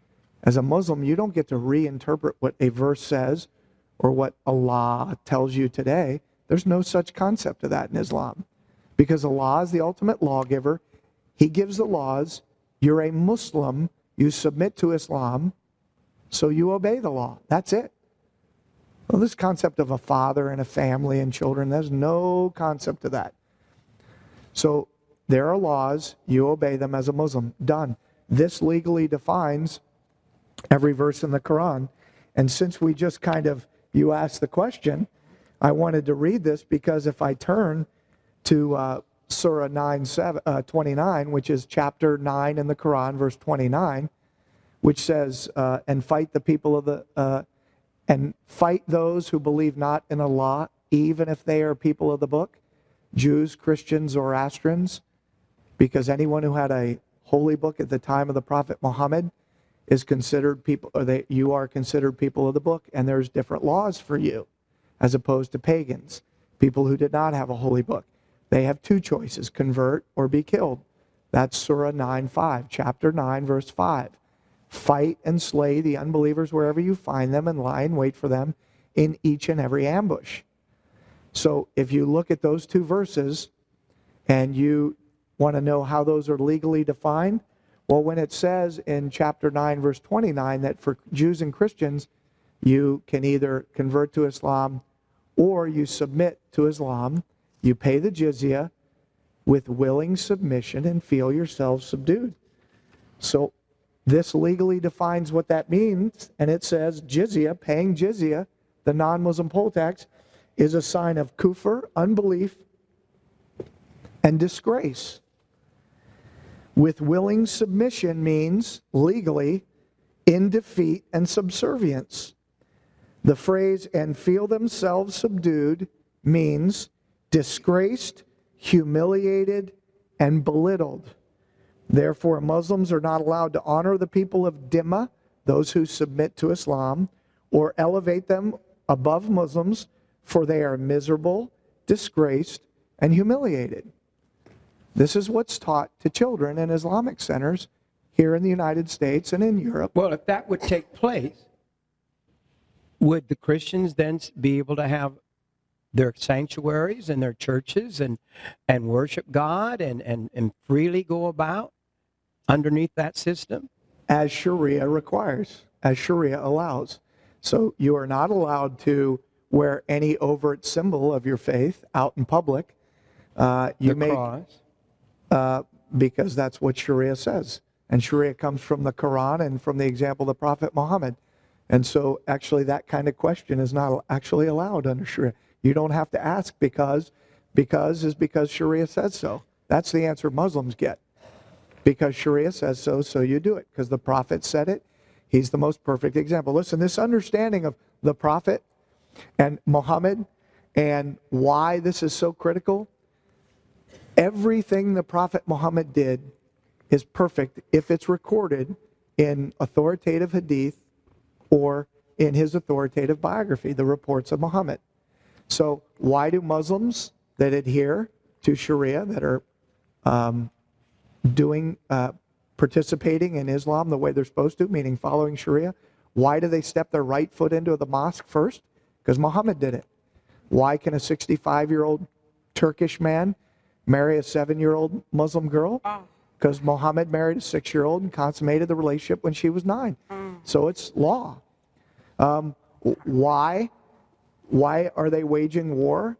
As a Muslim, you don't get to reinterpret what a verse says or what Allah tells you today. There's no such concept of that in Islam. Because Allah is the ultimate lawgiver. He gives the laws. You're a Muslim. You submit to Islam. So you obey the law. That's it. Well, this concept of a father and a family and children, there's no concept of that. So there are laws, you obey them as a Muslim. Done. This legally defines every verse in the Quran. And since we just kind of, you asked the question, I wanted to read this because if I turn to uh, Surah nine, seven, uh, twenty-nine, which is chapter nine in the Quran, verse twenty-nine, which says, uh, and fight the people of the, uh, and fight those who believe not in Allah, even if they are people of the book, Jews, Christians, Zoroastrians, because anyone who had a holy book at the time of the Prophet Muhammad is considered people, or they, you are considered people of the book, and there's different laws for you, as opposed to pagans, people who did not have a holy book. They have two choices, convert or be killed. That's Surah nine five, chapter nine, verse five. Fight and slay the unbelievers wherever you find them, and lie in wait for them in each and every ambush. So if you look at those two verses and you want to know how those are legally defined, well, when it says in chapter nine, verse twenty-nine, that for Jews and Christians, you can either convert to Islam or you submit to Islam, you pay the jizya with willing submission and feel yourselves subdued. So this legally defines what that means, and it says jizya, paying jizya, the non-Muslim poll tax, is a sign of kufr, unbelief, and disgrace. With willing submission means, legally, in defeat and subservience. The phrase, and feel themselves subdued, means disgraced, humiliated, and belittled. Therefore, Muslims are not allowed to honor the people of Dhimma, those who submit to Islam, or elevate them above Muslims, for they are miserable, disgraced, and humiliated. This is what's taught to children in Islamic centers here in the United States and in Europe. Well, if that would take place, would the Christians then be able to have their sanctuaries and their churches and, and worship God and, and, and freely go about underneath that system? As Sharia requires, as Sharia allows. So you are not allowed to wear any overt symbol of your faith out in public. Uh, you the may, cross. Uh, because that's what Sharia says. And Sharia comes from the Quran and from the example of the Prophet Muhammad. And so actually that kind of question is not actually allowed under Sharia. You don't have to ask because, because is because Sharia says so. That's the answer Muslims get. Because Sharia says so, so you do it. Because the Prophet said it. He's the most perfect example. Listen, this understanding of the Prophet and Muhammad and why this is so critical, everything the Prophet Muhammad did is perfect if it's recorded in authoritative hadith or in his authoritative biography, the reports of Muhammad. So why do Muslims that adhere to Sharia, that are um, doing, uh, participating in Islam the way they're supposed to, meaning following Sharia, why do they step their right foot into the mosque first? Because Muhammad did it. Why can a sixty-five-year-old Turkish man marry a seven-year-old Muslim girl? Because Muhammad married a six-year-old and consummated the relationship when she was nine. Mm. So it's law. Um, why? Why are they waging war?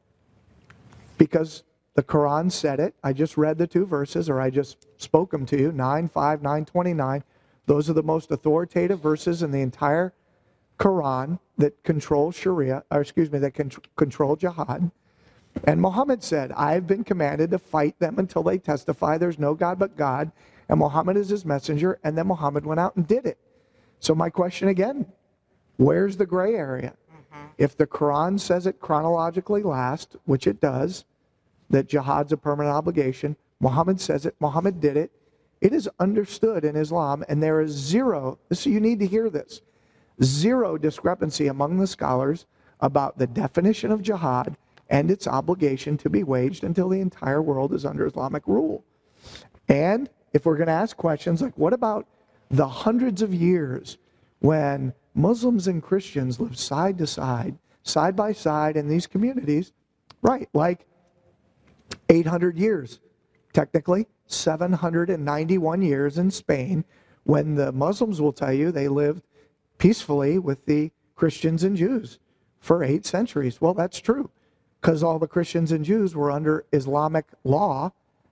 Because the Quran said it. I just read the two verses, or I just spoke them to you, nine five, nine twenty-nine. Those are the most authoritative verses in the entire Quran that control Sharia, or excuse me, that can control jihad. And Muhammad said, I've been commanded to fight them until they testify there's no God but God, and Muhammad is his messenger, and then Muhammad went out and did it. So my question again, where's the gray area? Mm-hmm. If the Quran says it chronologically last, which it does, that jihad's a permanent obligation, Muhammad says it, Muhammad did it, it is understood in Islam, and there is zero, so you need to hear this, zero discrepancy among the scholars about the definition of jihad and its obligation to be waged until the entire world is under Islamic rule. And if we're going to ask questions like, what about the hundreds of years when Muslims and Christians lived side to side, side by side in these communities, right, like eight hundred years, technically seven hundred ninety-one years in Spain, when the Muslims will tell you they lived peacefully with the Christians and Jews for eight centuries. Well, that's true, because all the Christians and Jews were under Islamic law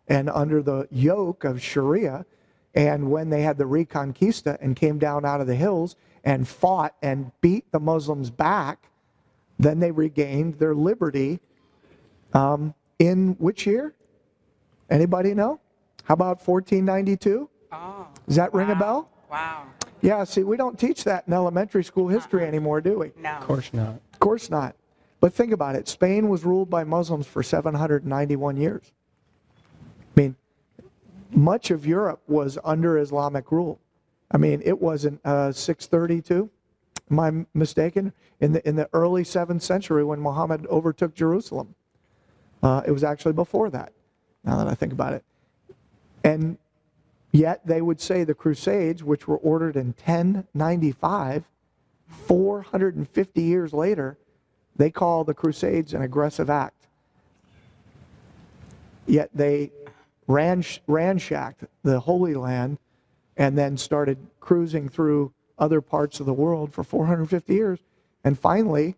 and under the yoke of Sharia. And when they had the Reconquista and came down out of the hills and fought and beat the Muslims back, then they regained their liberty um, in which year? Anybody know? How about fourteen ninety-two? Oh, Does that wow. ring a bell? Wow. Yeah, see, we don't teach that in elementary school history uh-huh. anymore, do we? No. Of course not. Of course not. But think about it. Spain was ruled by Muslims for seven hundred ninety-one years. I mean, much of Europe was under Islamic rule. I mean, it wasn't uh, six thirty-two, am I mistaken? In the, in the early seventh century when Muhammad overtook Jerusalem. Uh, it was actually before that, now that I think about it. And yet they would say the Crusades, which were ordered in ten ninety-five, four hundred fifty years later, they call the Crusades an aggressive act. Yet they ran, ransacked the Holy Land and then started cruising through other parts of the world for four hundred fifty years. And finally,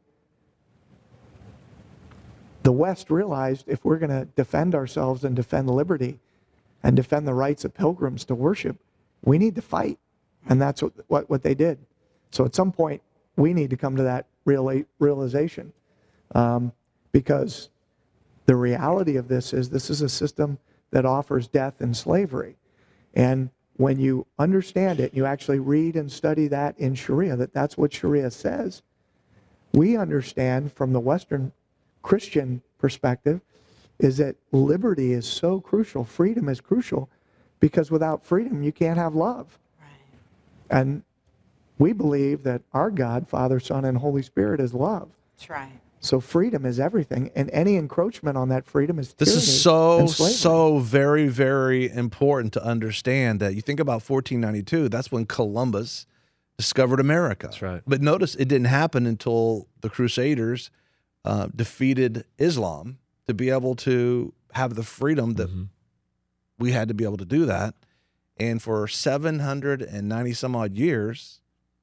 the West realized if we're going to defend ourselves and defend liberty and defend the rights of pilgrims to worship, we need to fight. And that's what, what, what they did. So at some point, we need to come to that real, realization. Um, because the reality of this is this is a system that offers death and slavery. And when you understand it, you actually read and study that in Sharia, that that's what Sharia says. We understand from the Western Christian perspective is that liberty is so crucial, freedom is crucial, because without freedom you can't have love. Right. And we believe that our God, Father, Son, and Holy Spirit is love. That's right. So freedom is everything, and any encroachment on that freedom is This tyranny is so, and slavery. so very, very important to understand that you think about fourteen ninety-two, that's when Columbus discovered America. That's right. But notice it didn't happen until the Crusaders uh, defeated Islam to be able to have the freedom that mm-hmm. we had to be able to do that. And for seven hundred ninety some odd years,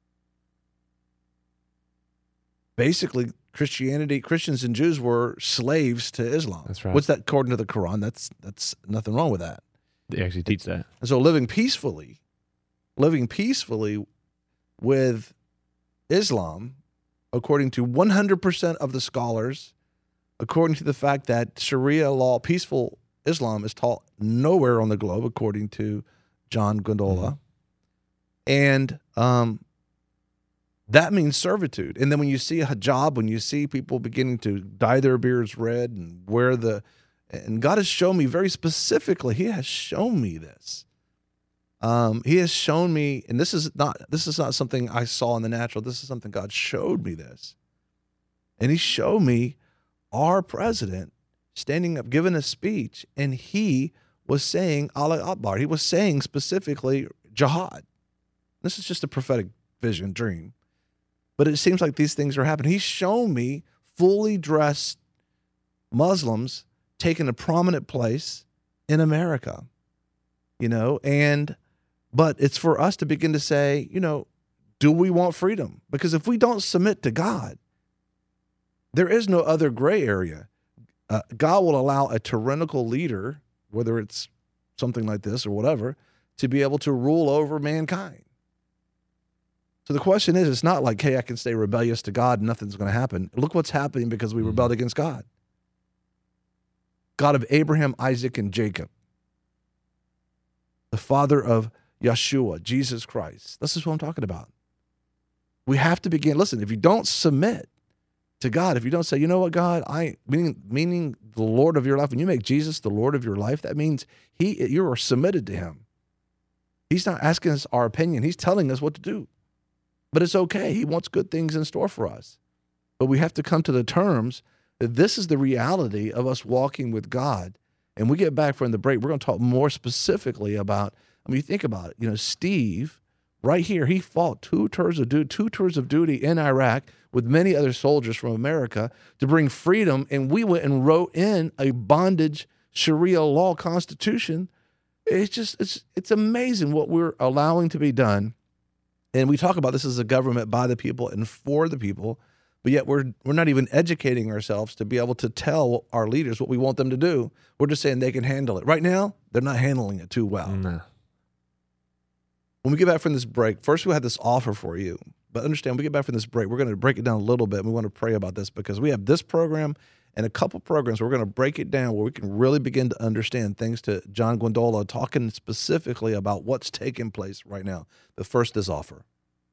basically Christianity, Christians and Jews were slaves to Islam. That's right. What's that according to the Quran? That's that's nothing wrong with that. They actually teach that. And so living peacefully, living peacefully with Islam, according to one hundred percent of the scholars, according to the fact that Sharia law, peaceful Islam is taught nowhere on the globe, according to John Gondola. Mm-hmm. And um, that means servitude. And then when you see a hijab, when you see people beginning to dye their beards red and wear the, and God has shown me very specifically, he has shown me this. Um, he has shown me, and this is not, this is not something I saw in the natural. This is something God showed me this. And he showed me our president standing up, giving a speech, and he was saying Allah Akbar. He was saying specifically jihad. This is just a prophetic vision, dream. But it seems like these things are happening. He's shown me fully dressed Muslims taking a prominent place in America, you know, and, but it's for us to begin to say, you know, do we want freedom? Because if we don't submit to God, there is no other gray area. Uh, God will allow a tyrannical leader, whether it's something like this or whatever, to be able to rule over mankind. So the question is, it's not like, hey, I can stay rebellious to God and nothing's going to happen. Look what's happening because we mm-hmm. rebelled against God. God of Abraham, Isaac, and Jacob. The father of Yeshua, Jesus Christ. This is what I'm talking about. We have to begin. Listen, if you don't submit to God, if you don't say, you know what, God, I meaning meaning the Lord of your life, when you make Jesus the Lord of your life, that means he you are submitted to him. He's not asking us our opinion. He's telling us what to do. But it's okay. He wants good things in store for us. But we have to come to the terms that this is the reality of us walking with God. And we get back from the break, we're going to talk more specifically about, I mean, you think about it. You know, Steve, right here, he fought two tours of duty, two tours of duty in Iraq with many other soldiers from America to bring freedom. And we went and wrote in a bondage Sharia law constitution. It's just, it's, it's amazing what we're allowing to be done. And we talk about this as a government by the people and for the people, but yet we're we're not even educating ourselves to be able to tell our leaders what we want them to do. We're just saying they can handle it. Right now, they're not handling it too well. No. When we get back from this break, first we had this offer for you. But understand, when we get back from this break, we're going to break it down a little bit. And we want to pray about this because we have this program and a couple programs where we're going to break it down where we can really begin to understand things to John Guandola, talking specifically about what's taking place right now. But first, this offer.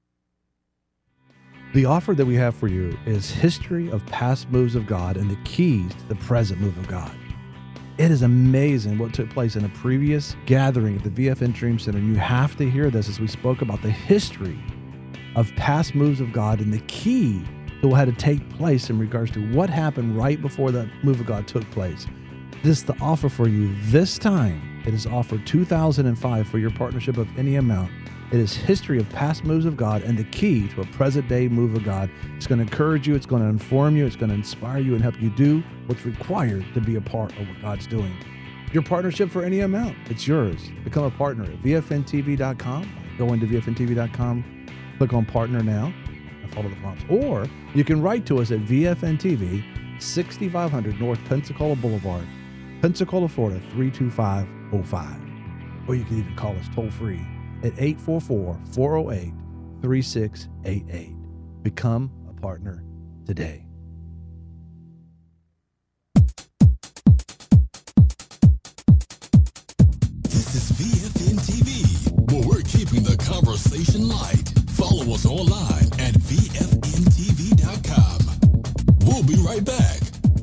The offer that we have for you is history of past moves of God and the keys to the present move of God. It is amazing what took place in a previous gathering at the V F N Dream Center. You have to hear this as we spoke about the history of past moves of God and the key to what had to take place in regards to what happened right before that move of God took place. This is the offer for you this time. It is offered two thousand five for your partnership of any amount. It is history of past moves of God and the key to a present day move of God. It's going to encourage you. It's going to inform you. It's going to inspire you and help you do what's required to be a part of what God's doing. Your partnership for any amount, it's yours. Become a partner at V F N T V dot com. Go into V F N T V dot com, click on partner now, and follow the prompts. Or you can write to us at V F N T V, sixty-five hundred North Pensacola Boulevard, Pensacola, Florida, three two five oh five. Or you can even call us toll free at eight four four, four oh eight, three six eight eight. Become a partner today. This is V F N T V, where we're keeping the conversation light. Follow us online at V F N T V dot com. We'll be right back.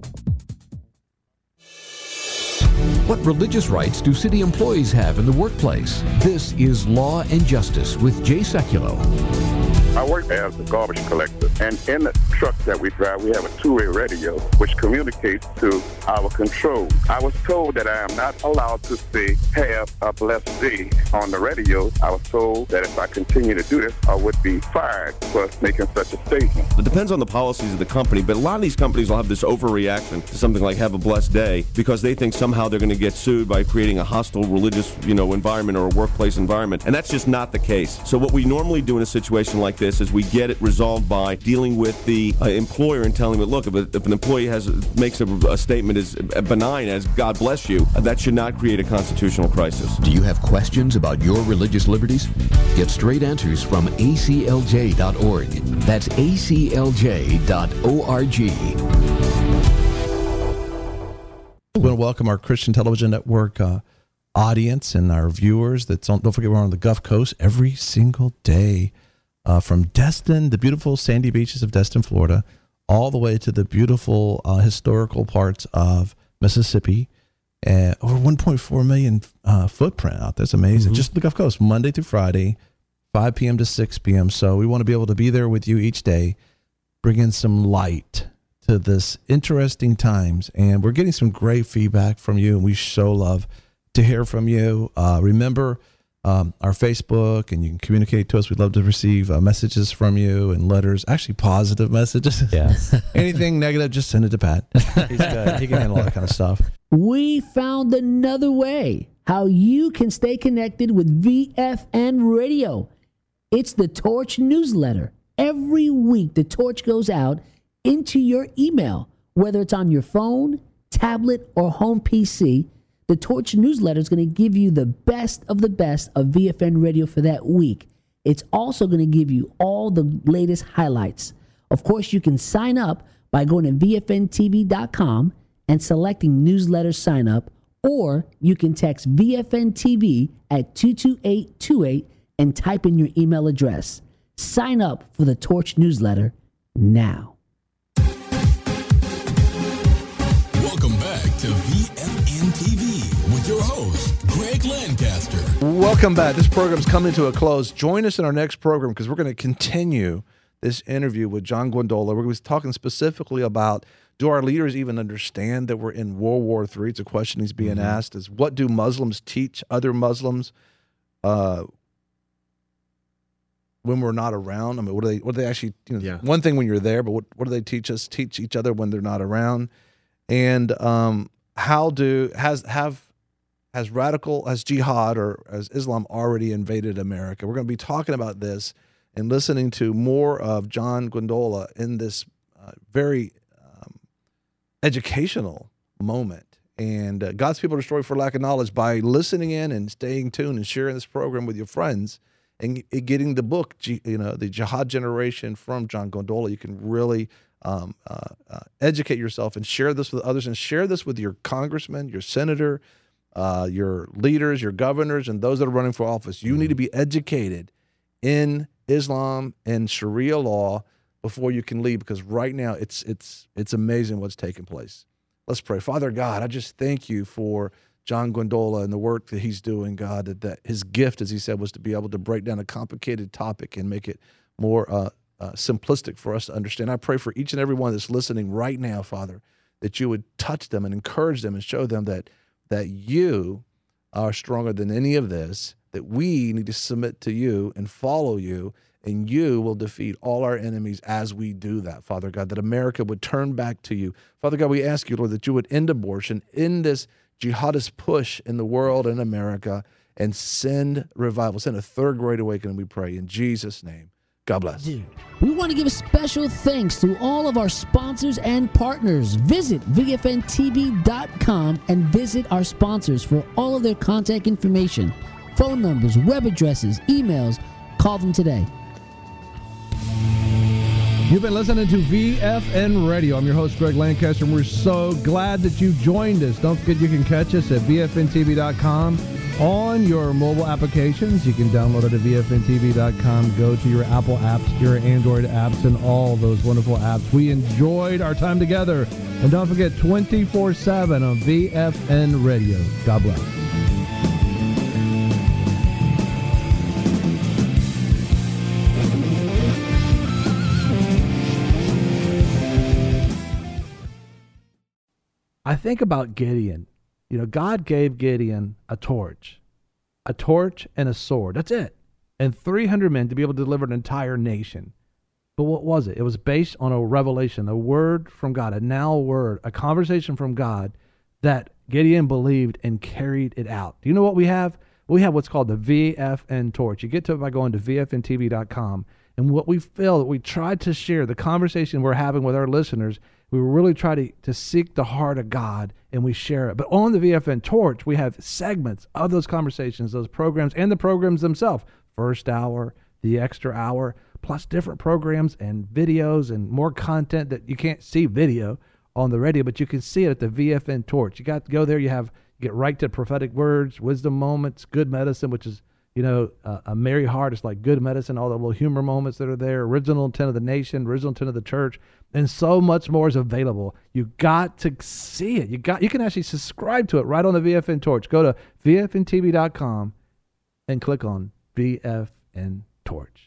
What religious rights do city employees have in the workplace? This is Law and Justice with Jay Sekulow. I work as a garbage collector, and in the truck that we drive, we have a two-way radio which communicates to our control. I was told that I am not allowed to say, "Have a blessed day" on the radio. I was told that if I continue to do this, I would be fired for making such a statement. It depends on the policies of the company, but a lot of these companies will have this overreaction to something like "have a blessed day" because they think somehow they're going to get sued by creating a hostile religious, you know, environment or a workplace environment, and that's just not the case. So what we normally do in a situation like this is we get it resolved by dealing with the uh, employer and telling them, look, if, a, if an employee has makes a, a statement as benign as "God bless you," uh, that should not create a constitutional crisis. Do you have questions about your religious liberties? Get straight answers from A C L J dot org. That's A C L J dot org. We want to welcome our Christian Television Network uh, audience and our viewers. That's on, don't forget, we're on the Gulf Coast every single day. Uh, from Destin, the beautiful sandy beaches of Destin, Florida, all the way to the beautiful uh, historical parts of Mississippi. Uh, over one point four million uh, footprint out there. That's amazing. Mm-hmm. Just the Gulf Coast, Monday through Friday, five p.m. to six p.m. So we want to be able to be there with you each day, bringing some light to this interesting times. And we're getting some great feedback from you, and we so love to hear from you. Uh, remember, Um, our Facebook, and you can communicate to us. We'd love to receive uh, messages from you and letters, actually positive messages. Yeah. Anything negative, just send it to Pat. He's good. He can handle all that kind of stuff. We found another way how you can stay connected with V F N Radio. It's the Torch newsletter. Every week, the Torch goes out into your email, whether it's on your phone, tablet, or home P C. The Torch newsletter is going to give you the best of the best of V F N Radio for that week. It's also going to give you all the latest highlights. Of course, you can sign up by going to V F N T V dot com and selecting newsletter sign up, or you can text V F N T V at two two eight two eight and type in your email address. Sign up for the Torch newsletter now. Welcome back to V F N T V with your host, Greg Lancaster. Welcome back. This program's coming to a close. Join us in our next program because we're going to continue this interview with John Guandola. We're going to be talking specifically about, do our leaders even understand that we're in World War Three? It's a question he's being mm-hmm. asked. Is what do Muslims teach other Muslims uh, when we're not around? I mean, what do they, what do they actually, you know, yeah. one thing when you're there, but what, what do they teach us, teach each other when they're not around? And um, how do, has, have, has radical, has jihad or has Islam already invaded America? We're going to be talking about this and listening to more of John Guandola in this uh, uh, very um, educational moment. And uh, God's people are destroyed for lack of knowledge. By listening in and staying tuned and sharing this program with your friends and getting the book, you know, the Jihad Generation from John Gondola, you can really um, uh, uh, educate yourself and share this with others, and share this with your congressman, your senator, uh, your leaders, your governors, and those that are running for office. You need to be educated in Islam and Sharia law before you can leave, because right now it's it's it's amazing what's taking place. Let's pray. Father God, I just thank you for John Gondola and the work that he's doing, God, that, that his gift, as he said, was to be able to break down a complicated topic and make it more uh, uh, simplistic for us to understand. I pray for each and every one that's listening right now, Father, that you would touch them and encourage them and show them that that you are stronger than any of this, that we need to submit to you and follow you, and you will defeat all our enemies as we do that, Father God, that America would turn back to you. Father God, we ask you, Lord, that you would end abortion, end this jihadist push in the world and America, and send revival, send a third great awakening, we pray, in Jesus' name. God bless. We want to give a special thanks to all of our sponsors and partners. Visit V F N T V dot com and visit our sponsors for all of their contact information, phone numbers, web addresses, emails. Call them today. You've been listening to V F N Radio. I'm your host, Greg Lancaster, and we're so glad that you joined us. Don't forget you can catch us at V F N T V dot com on your mobile applications. You can download it at V F N T V dot com. Go to your Apple apps, your Android apps, and all those wonderful apps. We enjoyed our time together. And don't forget, twenty-four seven on V F N Radio. God bless. I think about Gideon. You know, God gave Gideon a torch, a torch and a sword. That's it. And three hundred men to be able to deliver an entire nation. But what was it? It was based on a revelation, a word from God, a now word, a conversation from God that Gideon believed and carried it out. Do you know what we have? We have what's called the V F N torch. You get to it by going to V F N T V dot com. And what we feel that we tried to share, the conversation we're having with our listeners, we really try to, to seek the heart of God, and we share it. But on the V F N Torch, we have segments of those conversations, those programs, and the programs themselves. First hour, the extra hour, plus different programs and videos and more content that you can't see video on the radio, but you can see it at the V F N Torch. You got to go there. You have you get right to prophetic words, wisdom moments, good medicine, which is, you know, uh, a merry heart. It's like good medicine, all the little humor moments that are there, original intent of the nation, original intent of the church, and so much more is available. You got to see it. You got. You can actually subscribe to it right on the V F N Torch. Go to V F N T V dot com and click on V F N Torch.